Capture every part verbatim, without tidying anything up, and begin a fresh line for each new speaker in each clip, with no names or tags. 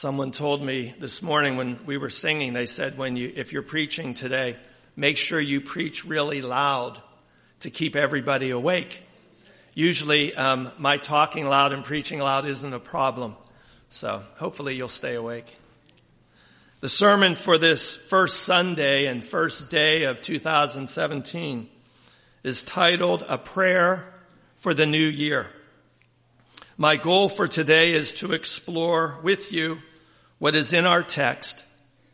Someone told me this morning when we were singing, they said, when you, if you're preaching today, make sure you preach really loud to keep everybody awake. Usually, um, my talking loud and preaching loud isn't a problem. So hopefully you'll stay awake. The sermon for this first Sunday and first day of two thousand seventeen is titled, A Prayer for the New Year. My goal for today is to explore with you what is in our text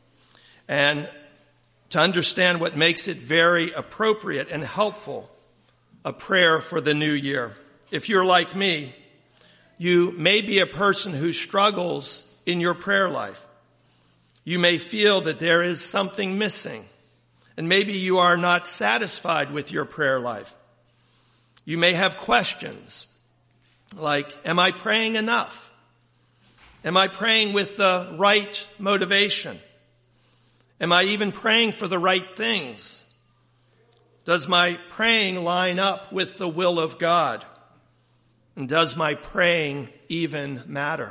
and to understand what makes it very appropriate and helpful, a prayer for the new year. If you're like me, you may be a person who struggles in your prayer life. You may feel that there is something missing, and maybe you are not satisfied with your prayer life. You may have questions like, am I praying enough? Am I praying with the right motivation? Am I even praying for the right things? Does my praying line up with the will of God? And does my praying even matter?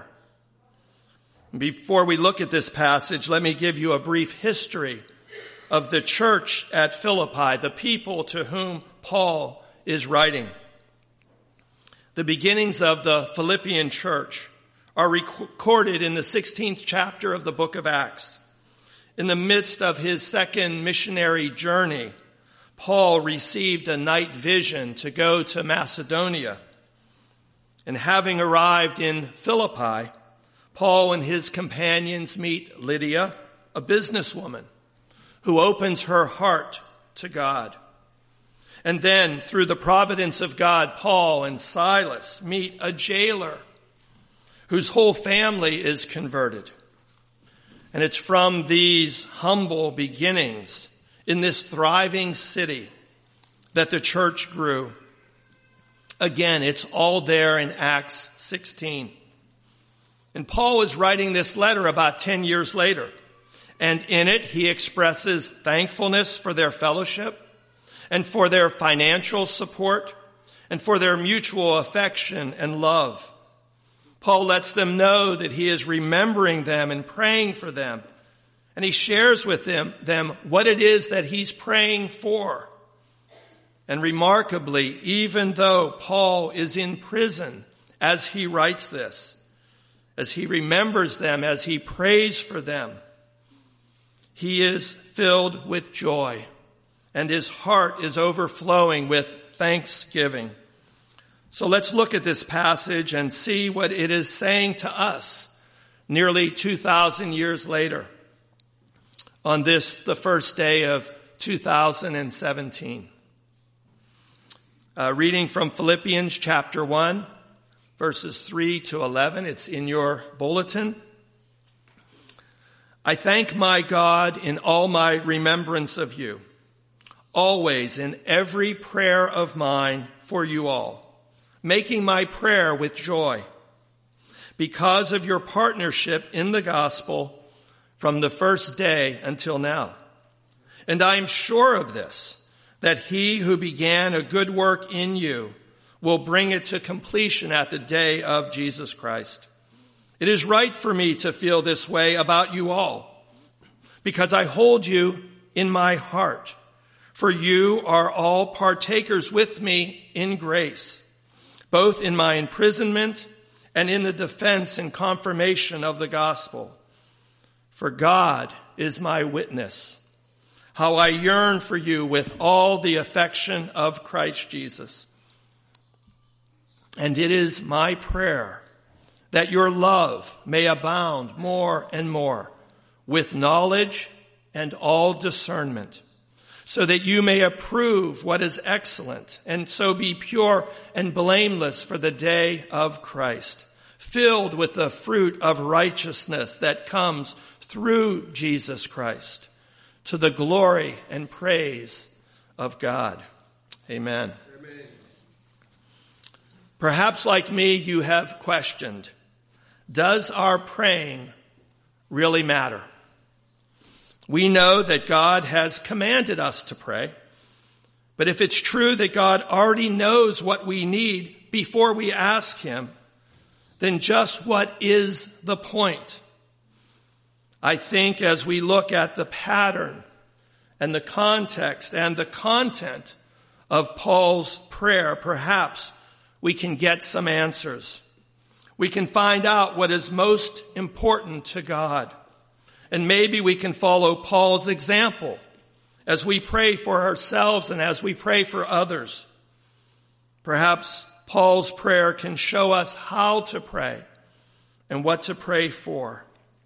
Before we look at this passage, let me give you a brief history of the church at Philippi, the people to whom Paul is writing. The beginnings of the Philippian church are recorded in the sixteenth chapter of the book of Acts. In the midst of his second missionary journey, Paul received a night vision to go to Macedonia. And having arrived in Philippi, Paul and his companions meet Lydia, a businesswoman, who opens her heart to God. And then, through the providence of God, Paul and Silas meet a jailer whose whole family is converted. And it's from these humble beginnings in this thriving city that the church grew. Again, it's all there in Acts sixteen. And Paul is writing this letter about ten years later. And in it, he expresses thankfulness for their fellowship and for their financial support and for their mutual affection and love. Paul lets them know that he is remembering them and praying for them. And he shares with them, them what it is that he's praying for. And remarkably, even though Paul is in prison as he writes this, as he remembers them, as he prays for them, he is filled with joy, and his heart is overflowing with thanksgiving. So let's look at this passage and see what it is saying to us nearly two thousand years later on this, the first day of two thousand seventeen. Uh, reading from Philippians chapter one, verses three to eleven. It's in your bulletin. I thank my God in all my remembrance of you, always in every prayer of mine for you all, making my prayer with joy, because of your partnership in the gospel from the first day until now. And I am sure of this, that he who began a good work in you will bring it to completion at the day of Jesus Christ. It is right for me to feel this way about you all, because I hold you in my heart, for you are all partakers with me in grace, both in my imprisonment and in the defense and confirmation of the gospel. For God is my witness, how I yearn for you with all the affection of Christ Jesus. And it is my prayer that your love may abound more and more with knowledge and all discernment, so that you may approve what is excellent and so be pure and blameless for the day of Christ, filled with the fruit of righteousness that comes through Jesus Christ, to the glory and praise of God. Amen. Amen. Perhaps like me, you have questioned, does our praying really matter? We know that God has commanded us to pray, but if it's true that God already knows what we need before we ask him, then just what is the point? I think as we look at the pattern and the context and the content of Paul's prayer, perhaps we can get some answers. We can find out what is most important to God. And maybe we can follow Paul's example as we pray for ourselves and as we pray for others. Perhaps Paul's prayer can show us how to pray and what to pray for.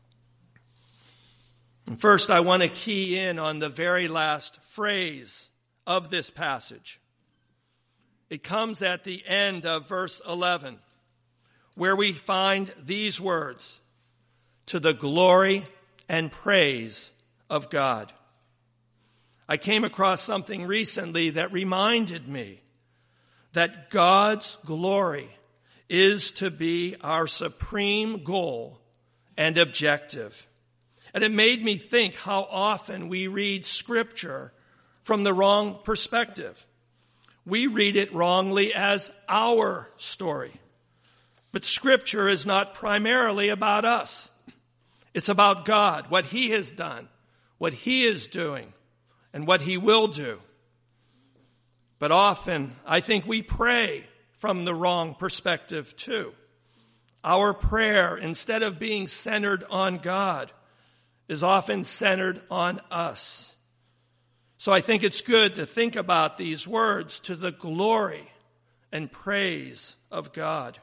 And first, I want to key in on the very last phrase of this passage. It comes at the end of verse eleven, where we find these words, "To the glory and praise of God." I came across something recently that reminded me that God's glory is to be our supreme goal and objective. And it made me think how often we read Scripture from the wrong perspective. We read it wrongly as our story. But Scripture is not primarily about us. It's about God, what He has done, what He is doing, and what He will do. But often, I think we pray from the wrong perspective too. Our prayer, instead of being centered on God, is often centered on us. So I think it's good to think about these words, to the glory and praise of God.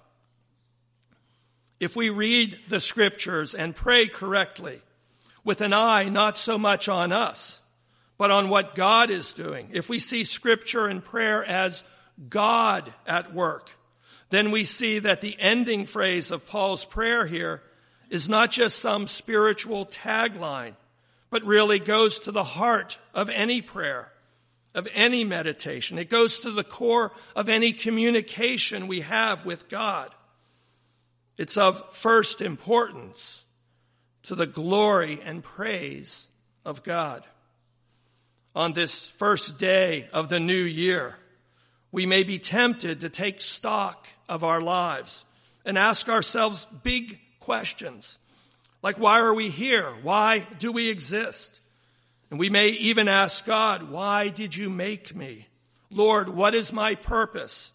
If we read the Scriptures and pray correctly, with an eye not so much on us, but on what God is doing, if we see Scripture and prayer as God at work, then we see that the ending phrase of Paul's prayer here is not just some spiritual tagline, but really goes to the heart of any prayer, of any meditation. It goes to the core of any communication we have with God. It's of first importance to the glory and praise of God. On this first day of the new year, we may be tempted to take stock of our lives and ask ourselves big questions, like why are we here? Why do we exist? And we may even ask God, why did you make me? Lord, what is my purpose?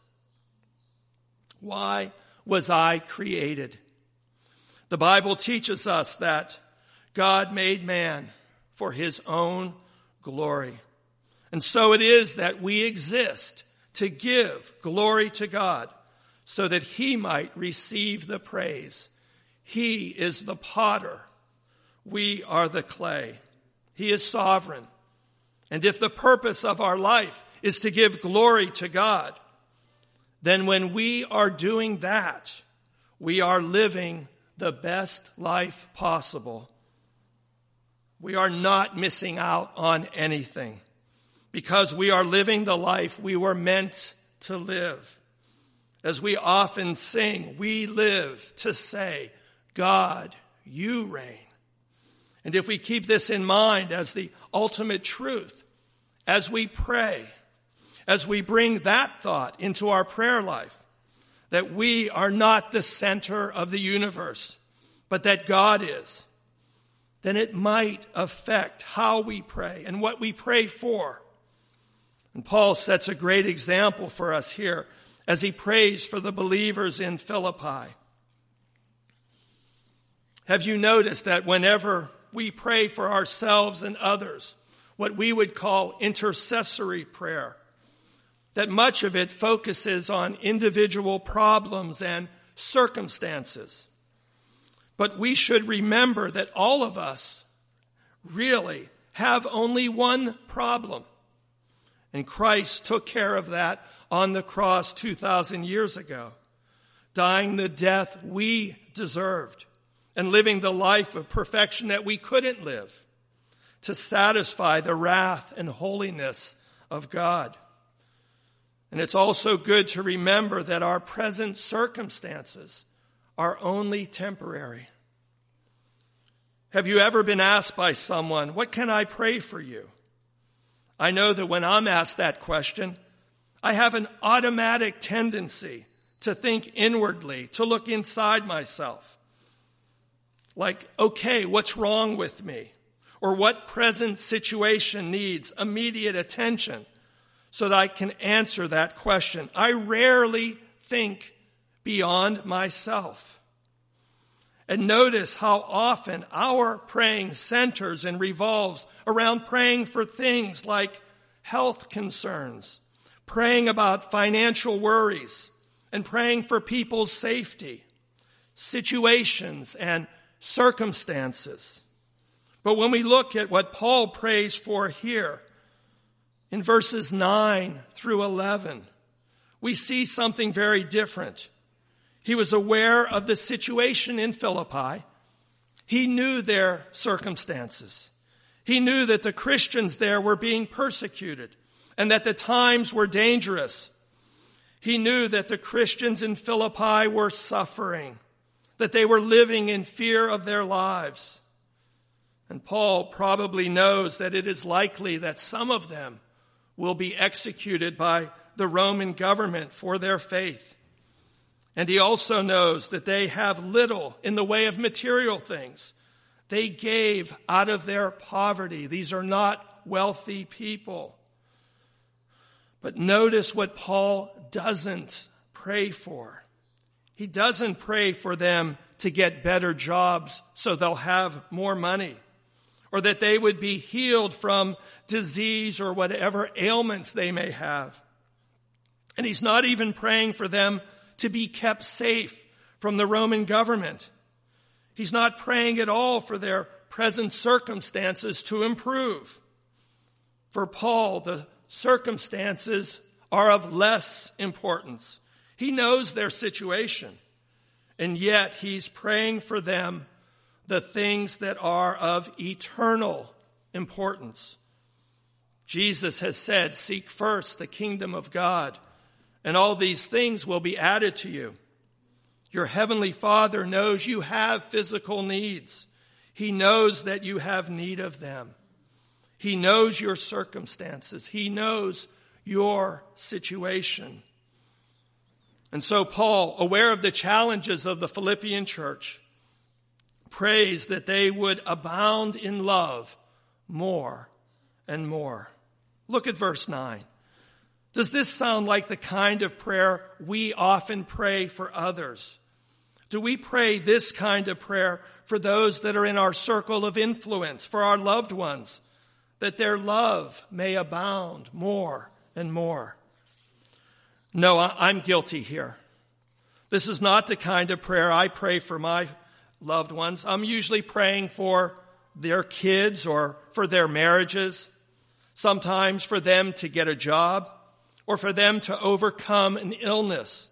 Why was I created? The Bible teaches us that God made man for His own glory. And so it is that we exist to give glory to God so that He might receive the praise. He is the potter. We are the clay. He is sovereign. And if the purpose of our life is to give glory to God, then when we are doing that, we are living the best life possible. We are not missing out on anything because we are living the life we were meant to live. As we often sing, we live to say, God, you reign. And if we keep this in mind as the ultimate truth, as we pray, as we bring that thought into our prayer life, that we are not the center of the universe, but that God is, then it might affect how we pray and what we pray for. And Paul sets a great example for us here as he prays for the believers in Philippi. Have you noticed that whenever we pray for ourselves and others, what we would call intercessory prayer, that much of it focuses on individual problems and circumstances? But we should remember that all of us really have only one problem. And Christ took care of that on the cross two thousand years ago, dying the death we deserved and living the life of perfection that we couldn't live to satisfy the wrath and holiness of God. And it's also good to remember that our present circumstances are only temporary. Have you ever been asked by someone, what can I pray for you? I know that when I'm asked that question, I have an automatic tendency to think inwardly, to look inside myself. Like, okay, what's wrong with me? Or what present situation needs immediate attention so that I can answer that question. I rarely think beyond myself. And notice how often our praying centers and revolves around praying for things like health concerns, praying about financial worries, and praying for people's safety, situations, and circumstances. But when we look at what Paul prays for here, in verses nine through eleven, we see something very different. He was aware of the situation in Philippi. He knew their circumstances. He knew that the Christians there were being persecuted and that the times were dangerous. He knew that the Christians in Philippi were suffering, that they were living in fear of their lives. And Paul probably knows that it is likely that some of them will be executed by the Roman government for their faith. And he also knows that they have little in the way of material things. They gave out of their poverty. These are not wealthy people. But notice what Paul doesn't pray for. He doesn't pray for them to get better jobs so they'll have more money, or that they would be healed from disease or whatever ailments they may have. And he's not even praying for them to be kept safe from the Roman government. He's not praying at all for their present circumstances to improve. For Paul, the circumstances are of less importance. He knows their situation, and yet he's praying for them the things that are of eternal importance. Jesus has said, "Seek first the kingdom of God, and all these things will be added to you." Your heavenly Father knows you have physical needs. He knows that you have need of them. He knows your circumstances. He knows your situation. And so Paul, aware of the challenges of the Philippian church, prays that they would abound in love more and more. Look at verse nine. Does this sound like the kind of prayer we often pray for others? Do we pray this kind of prayer for those that are in our circle of influence, for our loved ones, that their love may abound more and more? No, I'm guilty here. This is not the kind of prayer I pray for my loved ones. I'm usually praying for their kids or for their marriages, sometimes for them to get a job, or for them to overcome an illness.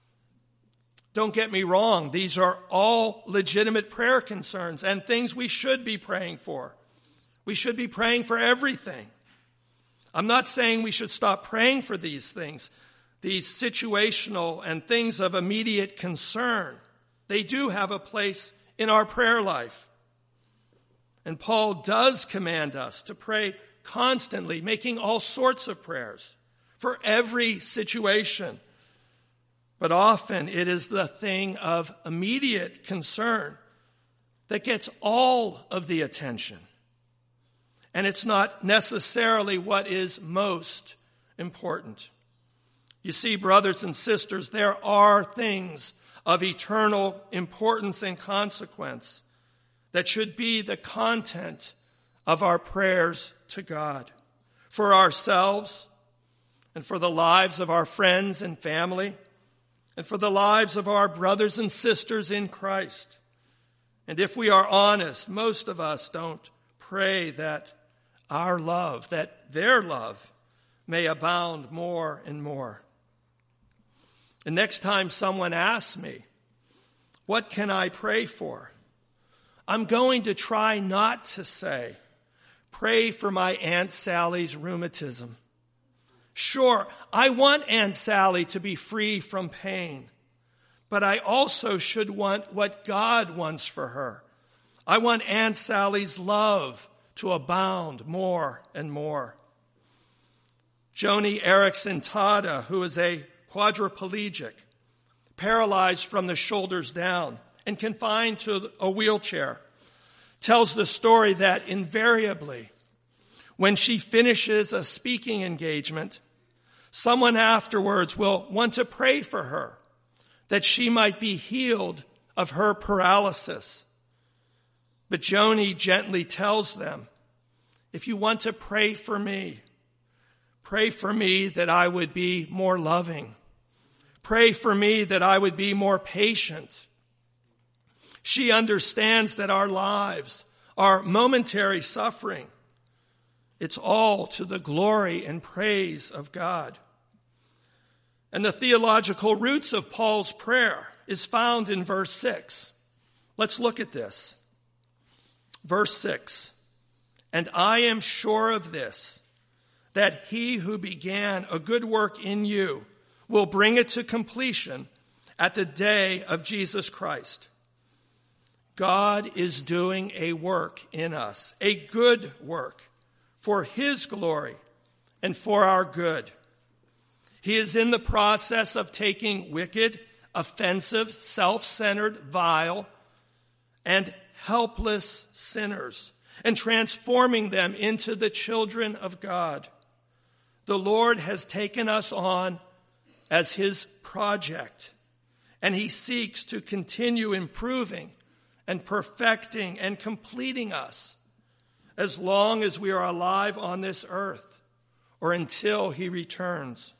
Don't get me wrong, these are all legitimate prayer concerns and things we should be praying for. We should be praying for everything. I'm not saying we should stop praying for these things, these situational and things of immediate concern. They do have a place in our prayer life. And Paul does command us to pray constantly, making all sorts of prayers for every situation. But often it is the thing of immediate concern that gets all of the attention. And it's not necessarily what is most important. You see, brothers and sisters, there are things of eternal importance and consequence that should be the content of our prayers to God, for ourselves, and for the lives of our friends and family, and for the lives of our brothers and sisters in Christ. And if we are honest, most of us don't pray that our love, that their love may abound more and more. And next time someone asks me, what can I pray for? I'm going to try not to say, pray for my Aunt Sally's rheumatism. Sure, I want Aunt Sally to be free from pain, but I also should want what God wants for her. I want Aunt Sally's love to abound more and more. Joni Eareckson Tada, who is a quadriplegic, paralyzed from the shoulders down and confined to a wheelchair, tells the story that invariably, when she finishes a speaking engagement, someone afterwards will want to pray for her, that she might be healed of her paralysis. But Joni gently tells them, if you want to pray for me, pray for me that I would be more loving. Pray for me that I would be more patient. She understands that our lives are momentary suffering. It's all to the glory and praise of God. And the theological roots of Paul's prayer is found in verse six. Let's look at this. Verse six. And I am sure of this, that he who began a good work in you will bring it to completion at the day of Jesus Christ. God is doing a work in us, a good work, for his glory and for our good. He is in the process of taking wicked, offensive, self-centered, vile, and helpless sinners and transforming them into the children of God. The Lord has taken us on as his project, and he seeks to continue improving and perfecting and completing us as long as we are alive on this earth or until he returns.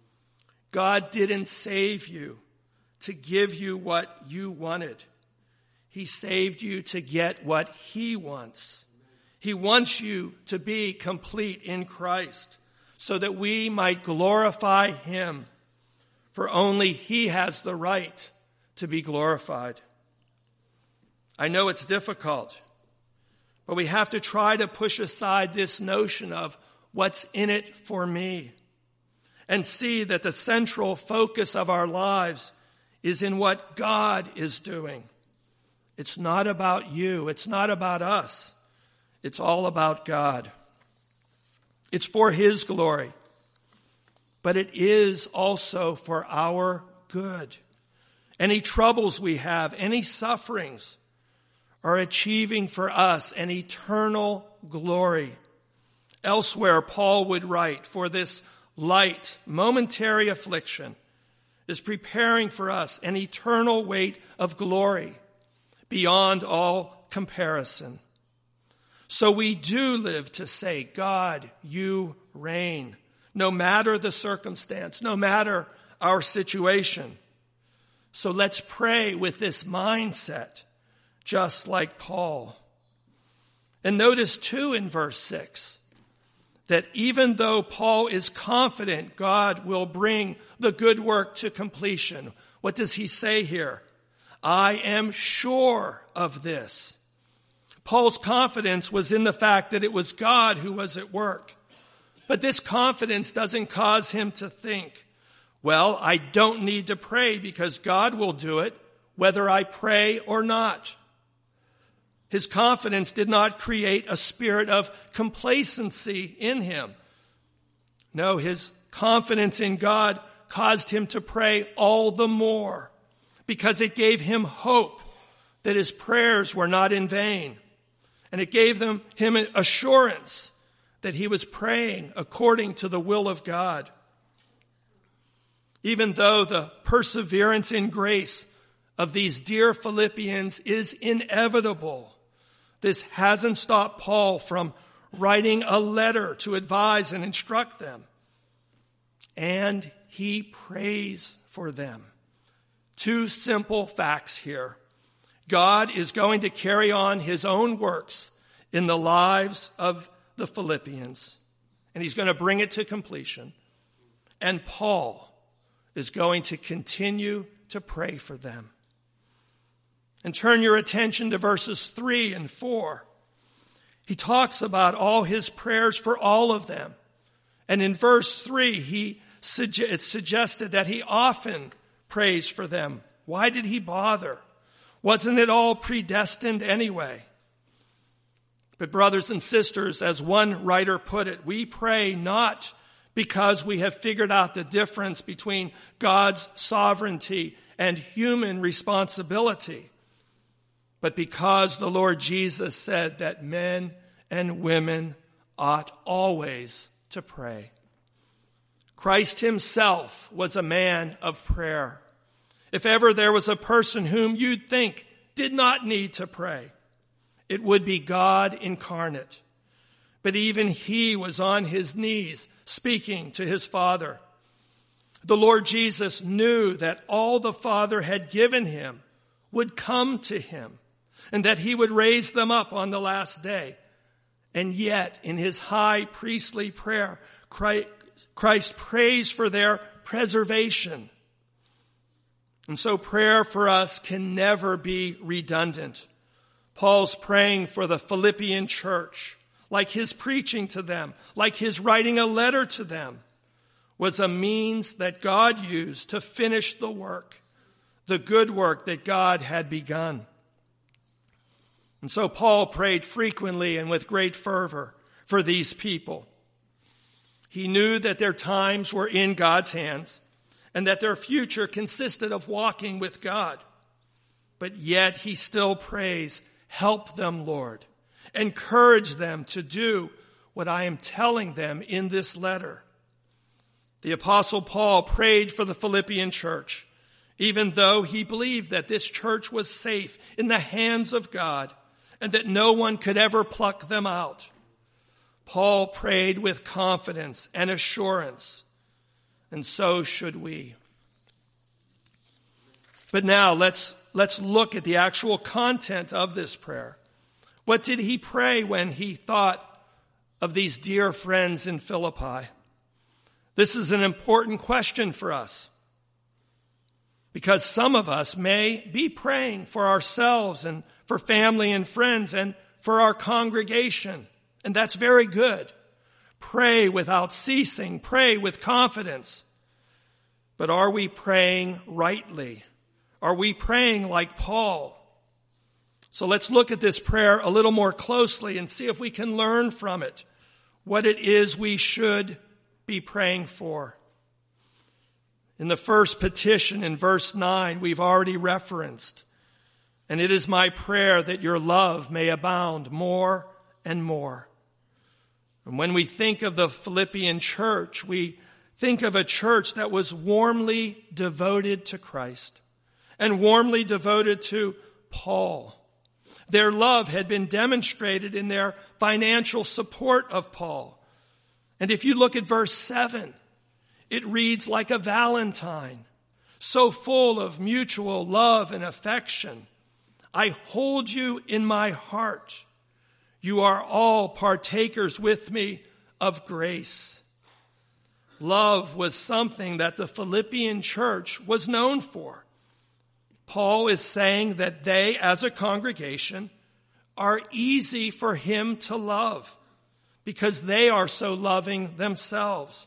God didn't save you to give you what you wanted. He saved you to get what he wants. He wants you to be complete in Christ so that we might glorify him, for only he has the right to be glorified. I know it's difficult, but we have to try to push aside this notion of what's in it for me and see that the central focus of our lives is in what God is doing. It's not about you. It's not about us. It's all about God. It's for his glory, but it is also for our good. Any troubles we have, any sufferings are achieving for us an eternal glory. Elsewhere, Paul would write, for this light, momentary affliction is preparing for us an eternal weight of glory beyond all comparison. So we do live to say, God, you reign, no matter the circumstance, no matter our situation. So let's pray with this mindset, just like Paul. And notice too in verse six, that even though Paul is confident God will bring the good work to completion, what does he say here? I am sure of this. Paul's confidence was in the fact that it was God who was at work. But this confidence doesn't cause him to think, well, I don't need to pray because God will do it, whether I pray or not. His confidence did not create a spirit of complacency in him. No, his confidence in God caused him to pray all the more because it gave him hope that his prayers were not in vain. And it gave them, him assurance that he was praying according to the will of God. Even though the perseverance in grace of these dear Philippians is inevitable, this hasn't stopped Paul from writing a letter to advise and instruct them. And he prays for them. Two simple facts here. God is going to carry on his own works in the lives of the Philippians, and he's going to bring it to completion. And Paul is going to continue to pray for them. And turn your attention to verses three and four. He talks about all his prayers for all of them. And in verse three, he it's suggested that he often prays for them. Why did he bother? Wasn't it all predestined anyway? But brothers and sisters, as one writer put it, we pray not because we have figured out the difference between God's sovereignty and human responsibility. but because the Lord Jesus said that men and women ought always to pray. Christ himself was a man of prayer. If ever there was a person whom you'd think did not need to pray, it would be God incarnate. But even he was on his knees speaking to his Father. The Lord Jesus knew that all the Father had given him would come to him, and that he would raise them up on the last day. And yet, in his high priestly prayer, Christ prays for their preservation. And so prayer for us can never be redundant. Paul's praying for the Philippian church, like his preaching to them, like his writing a letter to them, was a means that God used to finish the work, the good work that God had begun. And so Paul prayed frequently and with great fervor for these people. He knew that their times were in God's hands and that their future consisted of walking with God. But yet he still prays, "Help them, Lord. Encourage them to do what I am telling them in this letter." The Apostle Paul prayed for the Philippian church, even though he believed that this church was safe in the hands of God and that no one could ever pluck them out. Paul prayed with confidence and assurance, and so should we. But now let's, let's look at the actual content of this prayer. What did he pray when he thought of these dear friends in Philippi? This is an important question for us, because some of us may be praying for ourselves and for family and friends and for our congregation, and that's very good. Pray without ceasing. Pray with confidence. But are we praying rightly? Are we praying like Paul? So let's look at this prayer a little more closely and see if we can learn from it what it is we should be praying for. In the first petition in verse nine, we've already referenced, "And it is my prayer that your love may abound more and more." And when we think of the Philippian church, we think of a church that was warmly devoted to Christ and warmly devoted to Paul. Their love had been demonstrated in their financial support of Paul. And if you look at verse seven, it reads like a valentine, so full of mutual love and affection. "I hold you in my heart. You are all partakers with me of grace." Love was something that the Philippian church was known for. Paul is saying that they, as a congregation, are easy for him to love because they are so loving themselves.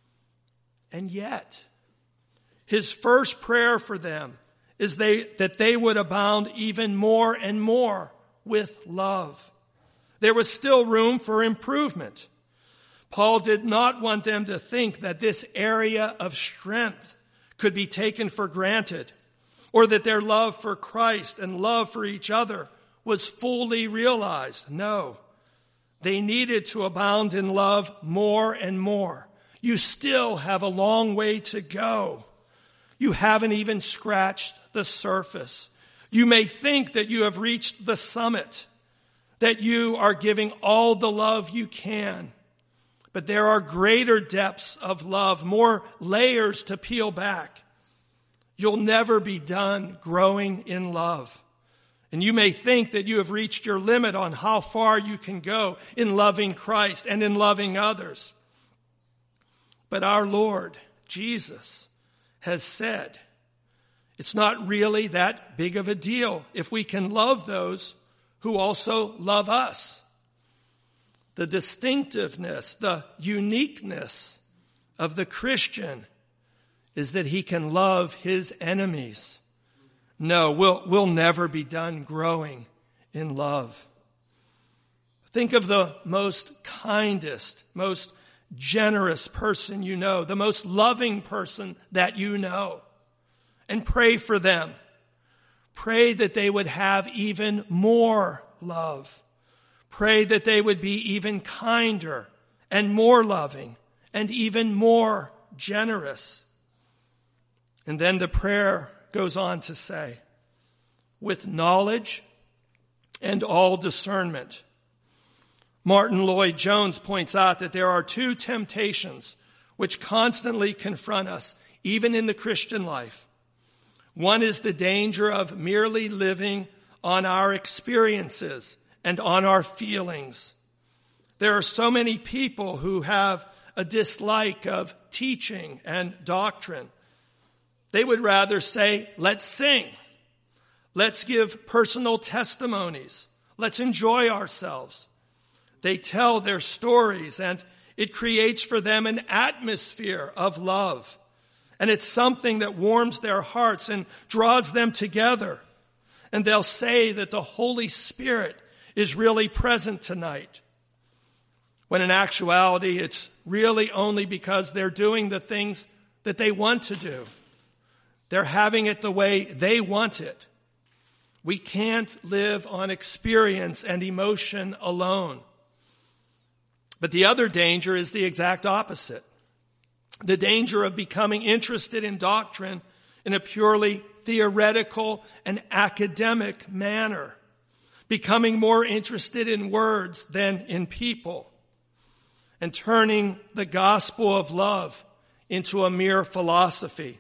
And yet, his first prayer for them is they, that they would abound even more and more with love. There was still room for improvement. Paul did not want them to think that this area of strength could be taken for granted, or that their love for Christ and love for each other was fully realized. No, they needed to abound in love more and more. You still have a long way to go. You haven't even scratched the surface. You may think that you have reached the summit, that you are giving all the love you can. But there are greater depths of love, more layers to peel back. You'll never be done growing in love. And you may think that you have reached your limit on how far you can go in loving Christ and in loving others. But our Lord, Jesus, has said, it's not really that big of a deal if we can love those who also love us. The distinctiveness, the uniqueness of the Christian is that he can love his enemies. No, we'll, we'll never be done growing in love. Think of the most kindest, most generous person you know, the most loving person that you know, and pray for them. Pray that they would have even more love. Pray that they would be even kinder and more loving and even more generous. And then the prayer goes on to say, with knowledge and all discernment. Martin Lloyd-Jones points out that there are two temptations which constantly confront us, even in the Christian life. One is the danger of merely living on our experiences and on our feelings. There are so many people who have a dislike of teaching and doctrine. They would rather say, let's sing. Let's give personal testimonies. Let's enjoy ourselves. They tell their stories, and it creates for them an atmosphere of love. And it's something that warms their hearts and draws them together. And they'll say that the Holy Spirit is really present tonight. When in actuality, it's really only because they're doing the things that they want to do. They're having it the way they want it. We can't live on experience and emotion alone. But the other danger is the exact opposite. The danger of becoming interested in doctrine in a purely theoretical and academic manner. Becoming more interested in words than in people. And turning the gospel of love into a mere philosophy.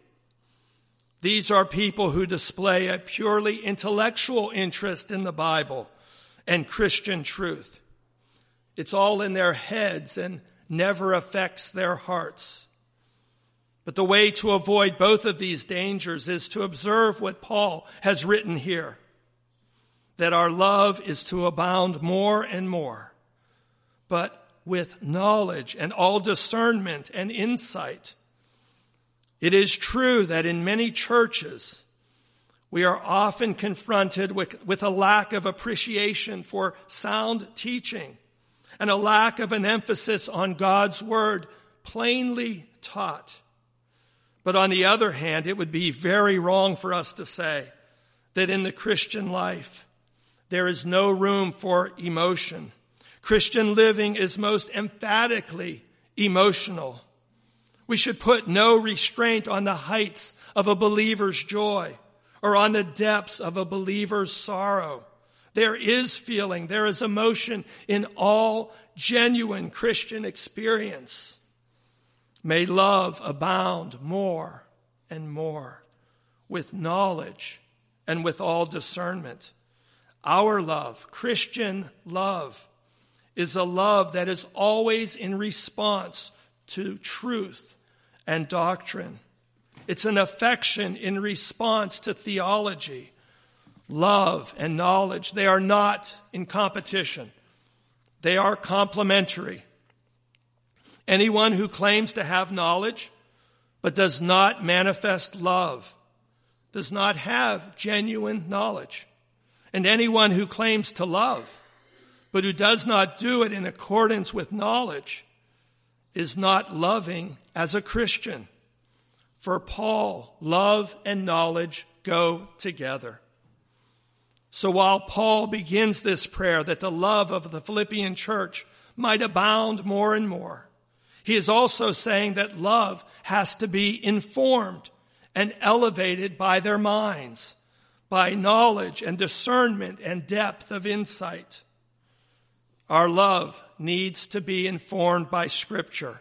These are people who display a purely intellectual interest in the Bible and Christian truth. It's all in their heads and never affects their hearts. But the way to avoid both of these dangers is to observe what Paul has written here. That our love is to abound more and more, but with knowledge and all discernment and insight. It is true that in many churches, we are often confronted with, with a lack of appreciation for sound teaching and a lack of an emphasis on God's word plainly taught. But on the other hand, it would be very wrong for us to say that in the Christian life, there is no room for emotion. Christian living is most emphatically emotional. We should put no restraint on the heights of a believer's joy or on the depths of a believer's sorrow. There is feeling, there is emotion in all genuine Christian experience. May love abound more and more with knowledge and with all discernment. Our love, Christian love, is a love that is always in response to truth and doctrine. It's an affection in response to theology. Love and knowledge, they are not in competition. They are complementary. Anyone who claims to have knowledge but does not manifest love does not have genuine knowledge. And anyone who claims to love but who does not do it in accordance with knowledge is not loving as a Christian. For Paul, love and knowledge go together. So while Paul begins this prayer that the love of the Philippian church might abound more and more, he is also saying that love has to be informed and elevated by their minds, by knowledge and discernment and depth of insight. Our love needs to be informed by Scripture.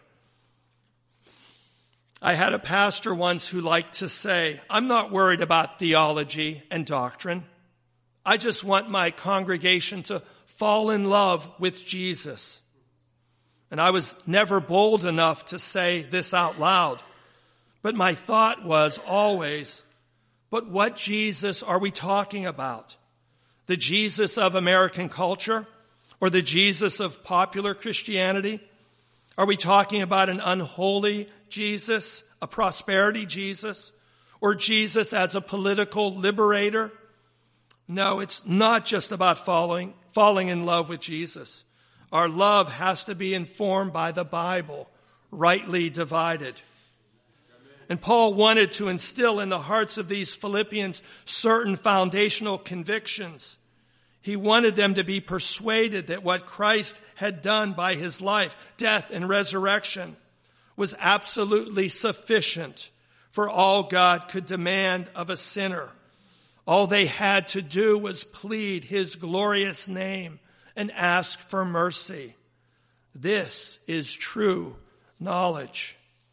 I had a pastor once who liked to say, I'm not worried about theology and doctrine. I just want my congregation to fall in love with Jesus. And I was never bold enough to say this out loud. But my thought was always, but what Jesus are we talking about? The Jesus of American culture? Or the Jesus of popular Christianity? Are we talking about an unholy Jesus, a prosperity Jesus, or Jesus as a political liberator? No, it's not just about falling, falling in love with Jesus. Our love has to be informed by the Bible, rightly divided. And Paul wanted to instill in the hearts of these Philippians certain foundational convictions. He wanted them to be persuaded that what Christ had done by his life, death, and resurrection was absolutely sufficient for all God could demand of a sinner. All they had to do was plead his glorious name and ask for mercy. This is true knowledge.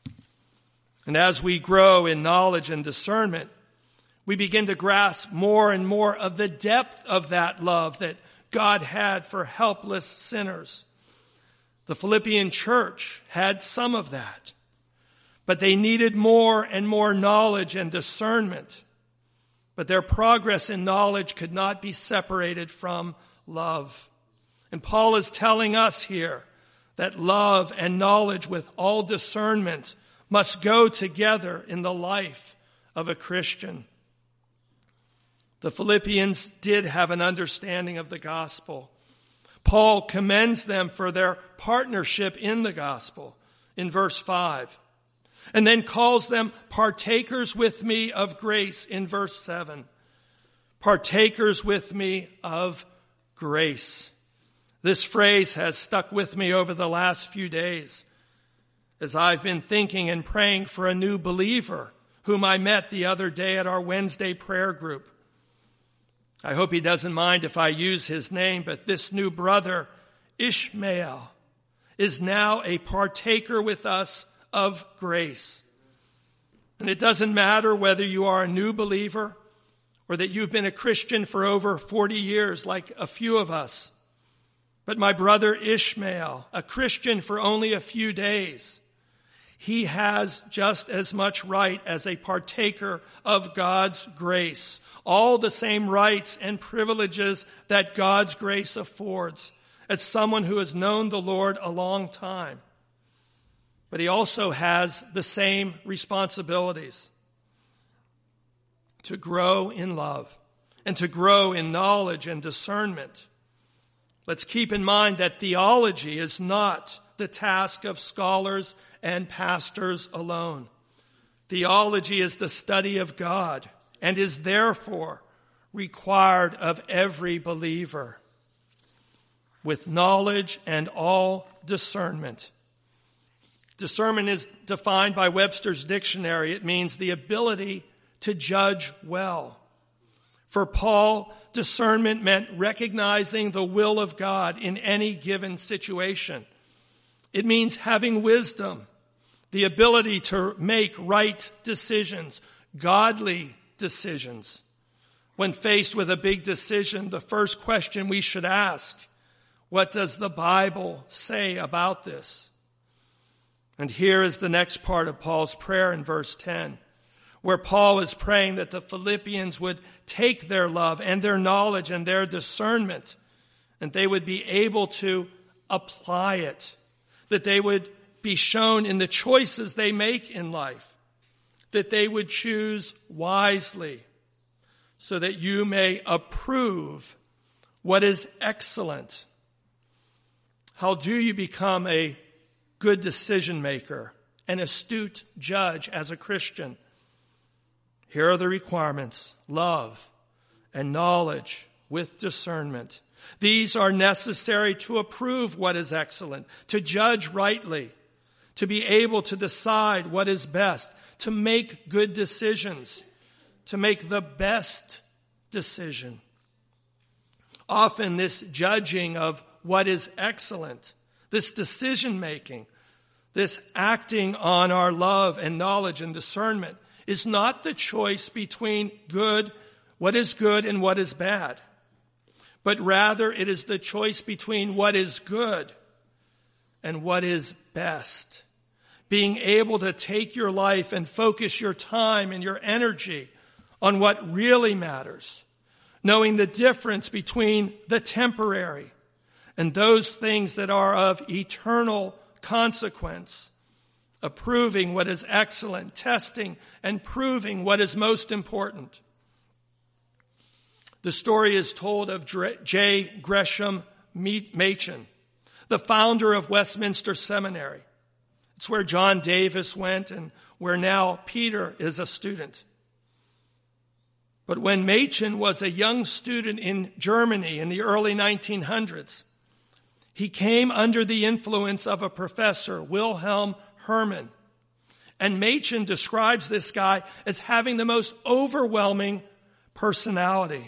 And as we grow in knowledge and discernment, we begin to grasp more and more of the depth of that love that God had for helpless sinners. The Philippian church had some of that, but they needed more and more knowledge and discernment. But their progress in knowledge could not be separated from love. And Paul is telling us here that love and knowledge with all discernment must go together in the life of a Christian. The Philippians did have an understanding of the gospel. Paul commends them for their partnership in the gospel in verse five, and then calls them partakers with me of grace in verse seven. Partakers with me of grace. This phrase has stuck with me over the last few days as I've been thinking and praying for a new believer whom I met the other day at our Wednesday prayer group. I hope he doesn't mind if I use his name, but this new brother, Ishmael, is now a partaker with us of grace. And it doesn't matter whether you are a new believer or that you've been a Christian for over forty years like a few of us. But my brother Ishmael, a Christian for only a few days, he has just as much right as a partaker of God's grace. All the same rights and privileges that God's grace affords as someone who has known the Lord a long time. But he also has the same responsibilities to grow in love and to grow in knowledge and discernment. Let's keep in mind that theology is not the task of scholars and pastors alone. Theology is the study of God and is therefore required of every believer with knowledge and all discernment. Discernment is defined by Webster's dictionary. It means the ability to judge well. For Paul, discernment meant recognizing the will of God in any given situation. It means having wisdom, the ability to make right decisions, godly decisions. When faced with a big decision, the first question we should ask, what does the Bible say about this? And here is the next part of Paul's prayer in verse ten, where Paul is praying that the Philippians would take their love and their knowledge and their discernment, and they would be able to apply it, that they would be shown in the choices they make in life, that they would choose wisely, so that you may approve what is excellent. How do you become a good decision maker, an astute judge as a Christian? Here are the requirements: love and knowledge with discernment. These are necessary to approve what is excellent, to judge rightly, to be able to decide what is best, to make good decisions, to make the best decision. Often this judging of what is excellent, this decision making, this acting on our love and knowledge and discernment is not the choice between good, what is good and what is bad, but rather it is the choice between what is good and what is best. Being able to take your life and focus your time and your energy on what really matters, knowing the difference between the temporary and those things that are of eternal consequence, approving what is excellent, testing and proving what is most important. The story is told of J. Gresham Machen, the founder of Westminster Seminary. It's where John Davis went and where now Peter is a student. But when Machen was a young student in Germany in the early nineteen hundreds, he came under the influence of a professor, Wilhelm Hermann. And Machen describes this guy as having the most overwhelming personality.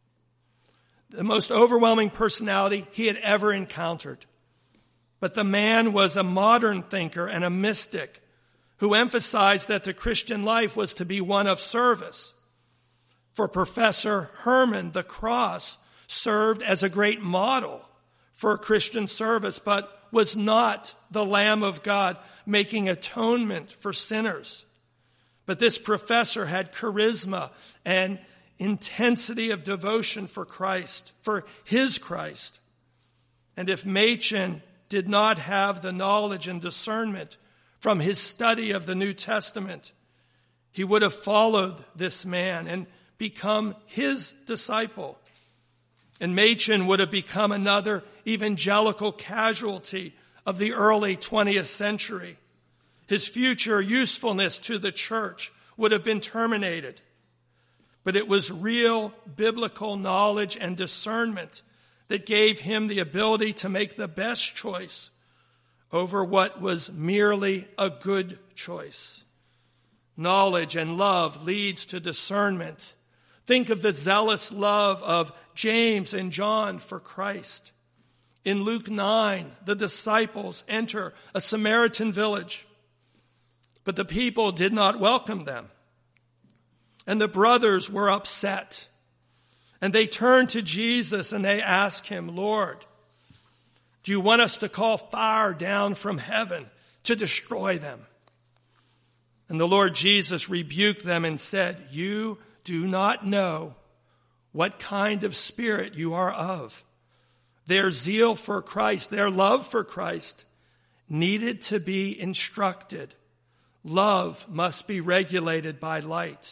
The most overwhelming personality he had ever encountered. But the man was a modern thinker and a mystic who emphasized that the Christian life was to be one of service. For Professor Hermann, the cross served as a great model for Christian service, but was not the Lamb of God making atonement for sinners. But this professor had charisma and intensity of devotion for Christ, for his Christ. And if Machen did not have the knowledge and discernment from his study of the New Testament, he would have followed this man and become his disciple. And Machen would have become another evangelical casualty of the early twentieth century. His future usefulness to the church would have been terminated. But it was real biblical knowledge and discernment that gave him the ability to make the best choice over what was merely a good choice. Knowledge and love leads to discernment. Think of the zealous love of James and John for Christ. In Luke nine, the disciples enter a Samaritan village, but the people did not welcome them. And the brothers were upset. And they turn to Jesus and they ask him, Lord, do you want us to call fire down from heaven to destroy them? And the Lord Jesus rebuked them and said, you do not know what kind of spirit you are of. Their zeal for Christ, their love for Christ, needed to be instructed. Love must be regulated by light.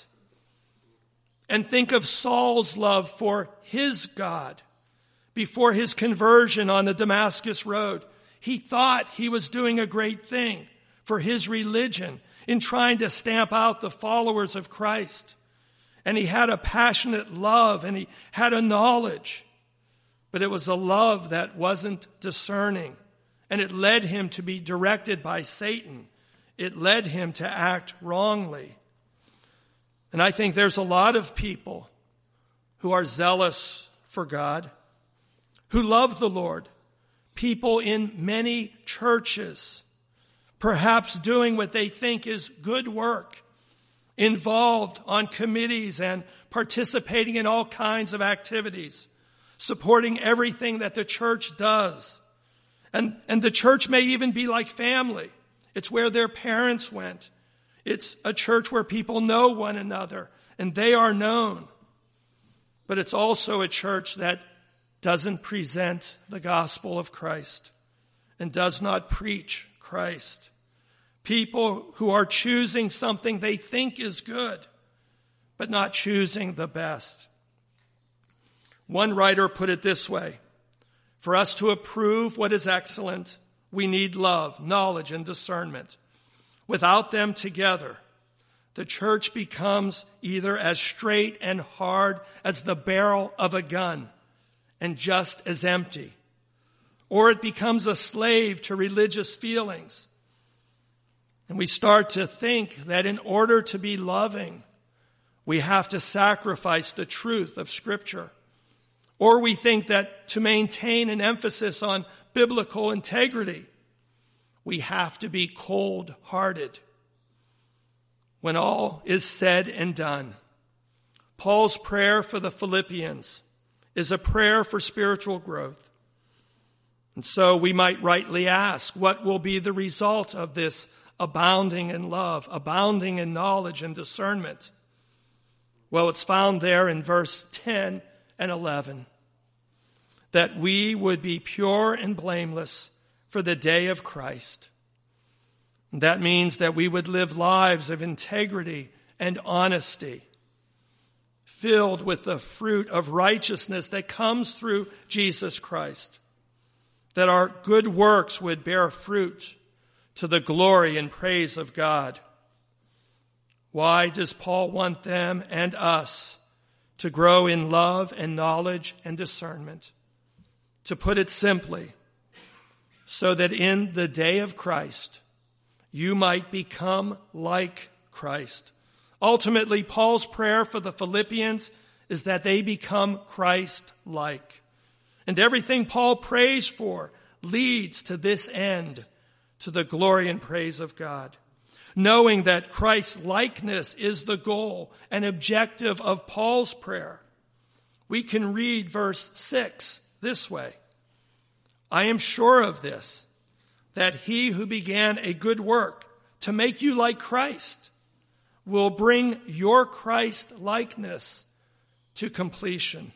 And think of Saul's love for his God. Before his conversion on the Damascus Road, he thought he was doing a great thing for his religion in trying to stamp out the followers of Christ. And he had a passionate love and he had a knowledge. But it was a love that wasn't discerning. And it led him to be directed by Satan. It led him to act wrongly. And I think there's a lot of people who are zealous for God, who love the Lord, people in many churches, perhaps doing what they think is good work, involved on committees and participating in all kinds of activities, supporting everything that the church does. And, and the church may even be like family. It's where their parents went. It's a church where people know one another and they are known. But it's also a church that doesn't present the gospel of Christ and does not preach Christ. People who are choosing something they think is good, but not choosing the best. One writer put it this way: for us to approve what is excellent, we need love, knowledge, and discernment. Without them together, the church becomes either as straight and hard as the barrel of a gun and just as empty, or it becomes a slave to religious feelings. And we start to think that in order to be loving, we have to sacrifice the truth of Scripture. Or we think that to maintain an emphasis on biblical integrity, we have to be cold-hearted. When all is said and done, Paul's prayer for the Philippians is a prayer for spiritual growth. And so we might rightly ask, what will be the result of this abounding in love, abounding in knowledge and discernment? Well, it's found there in verse ten and eleven. That we would be pure and blameless for the day of Christ. And that means that we would live lives of integrity and honesty, filled with the fruit of righteousness that comes through Jesus Christ. That our good works would bear fruit to the glory and praise of God. Why does Paul want them and us to grow in love and knowledge and discernment? To put it simply, so that in the day of Christ, you might become like Christ. Ultimately, Paul's prayer for the Philippians is that they become Christ-like. And everything Paul prays for leads to this end, to the glory and praise of God. Knowing that Christ-likeness is the goal and objective of Paul's prayer, we can read verse six this way. I am sure of this, that he who began a good work to make you like Christ will bring your Christ-likeness to completion.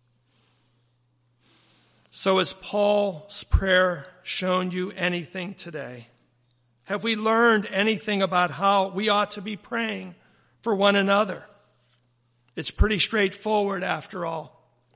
So has Paul's prayer shown you anything today? Have we learned anything about how we ought to be praying for one another? It's pretty straightforward after all.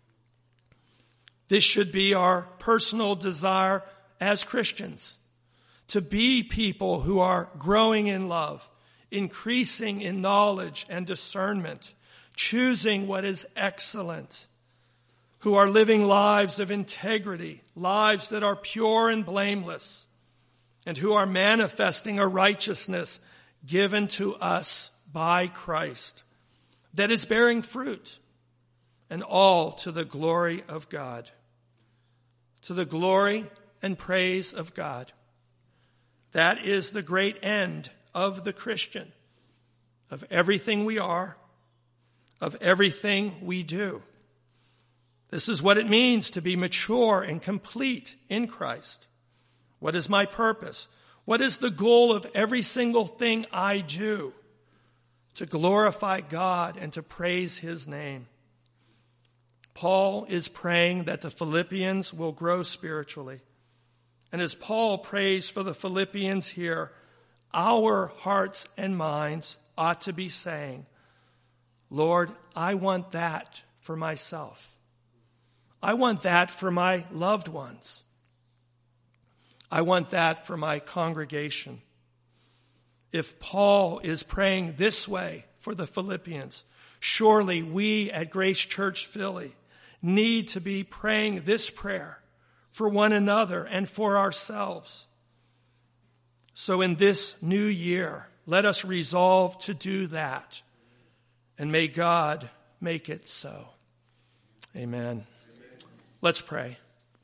This should be our personal desire as Christians, to be people who are growing in love, increasing in knowledge and discernment, choosing what is excellent, who are living lives of integrity, lives that are pure and blameless, and who are manifesting a righteousness given to us by Christ that is bearing fruit, and all to the glory of God. To the glory and praise of God. That is the great end of the Christian, of everything we are, of everything we do. This is what it means to be mature and complete in Christ. What is my purpose? What is the goal of every single thing I do? To glorify God and to praise his name. Paul is praying that the Philippians will grow spiritually. And as Paul prays for the Philippians here, our hearts and minds ought to be saying, Lord, I want that for myself. I want that for my loved ones. I want that for my congregation. If Paul is praying this way for the Philippians, surely we at Grace Church Philly need to be praying this prayer for one another and for ourselves. So in this new year, let us resolve to do that. And may God make it so. Amen. Amen. Let's pray.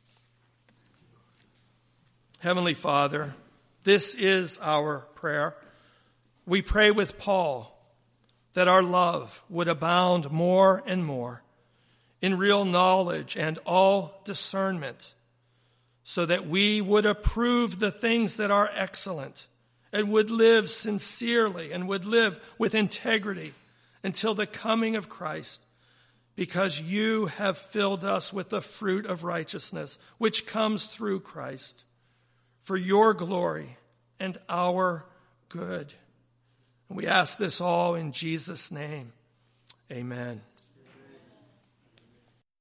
Heavenly Father, this is our prayer. We pray with Paul that our love would abound more and more in real knowledge and all discernment, so that we would approve the things that are excellent and would live sincerely and would live with integrity until the coming of Christ, because you have filled us with the fruit of righteousness, which comes through Christ, for your glory and our good. And we ask this all in Jesus' name. Amen.